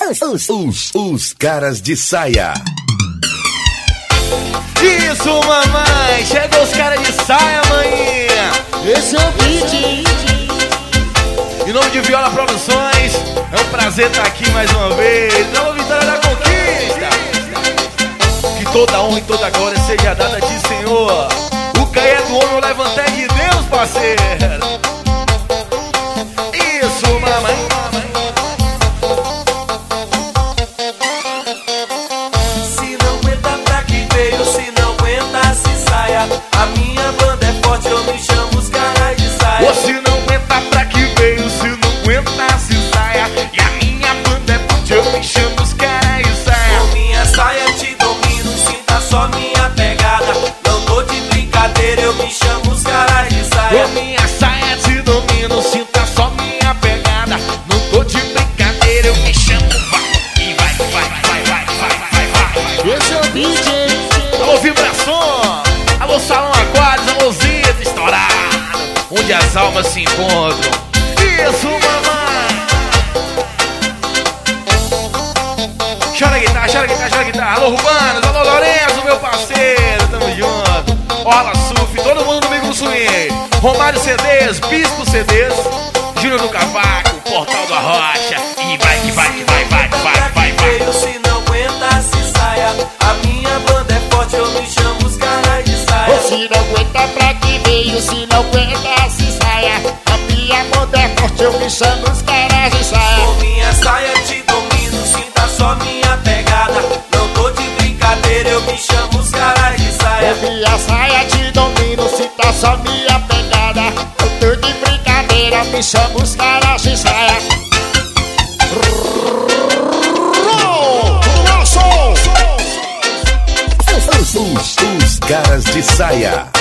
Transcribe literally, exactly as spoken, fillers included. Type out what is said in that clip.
Os, os, os caras de saia. Isso, mamãe! Chegou os caras de saia, maninha! Esse é o beat. Em nome de Viola Produções, é um prazer estar aqui mais uma vez. Nova vitória da conquista. Que toda honra e toda glória seja dada a ti, Senhor. O cair do homem, o levantar de Deus, parceiro. Isso, mamãe. Se não aguenta pra que veio, se não aguenta se saia. A minha banda é forte, eu me chamo os caras de saia. Ou se não aguenta pra que veio, se não aguenta se saia. E a minha banda é forte, eu me chamo os caras de saia. Com minha saia te domino, sinta só minha pegada. Não tô de brincadeira, eu me chamo os caras de saia. Com minha saia te domino, sinta só minha pegada. Não tô de brincadeira, eu me chamo vai. E vai, vai, vai, vai, vai, vai, vai. Esse é o beat. Alô, vibração. Alô, salão aquários, alô, Zita estourado. Onde as almas se encontram. Isso, mamãe. Chora guitarra, chora guitarra, chora guitarra. Alô, Rubanos, alô, Lourenço, meu parceiro. Tamo junto. Orla Surf, todo mundo no Migo Swing. Romário C Ds, Bispo C Ds. Júnior do Cavaco, Portal da Rocha. E vai, que vai, que vai, vai, vai, vai, vai. Se não aguenta se saia. A minha banda é forte, eu me chamo os caras de saia. Se não aguenta pra que veio, se não aguenta se saia. A minha banda é forte, eu me chamo os caras de saia. Com minha saia te domino, sinta só minha pegada. Não tô de brincadeira, eu me chamo os caras de saia. Com minha saia te domino, sinta só minha pegada. Eu tô de brincadeira, me chamo os caras de saia. Os, os, os caras de saia.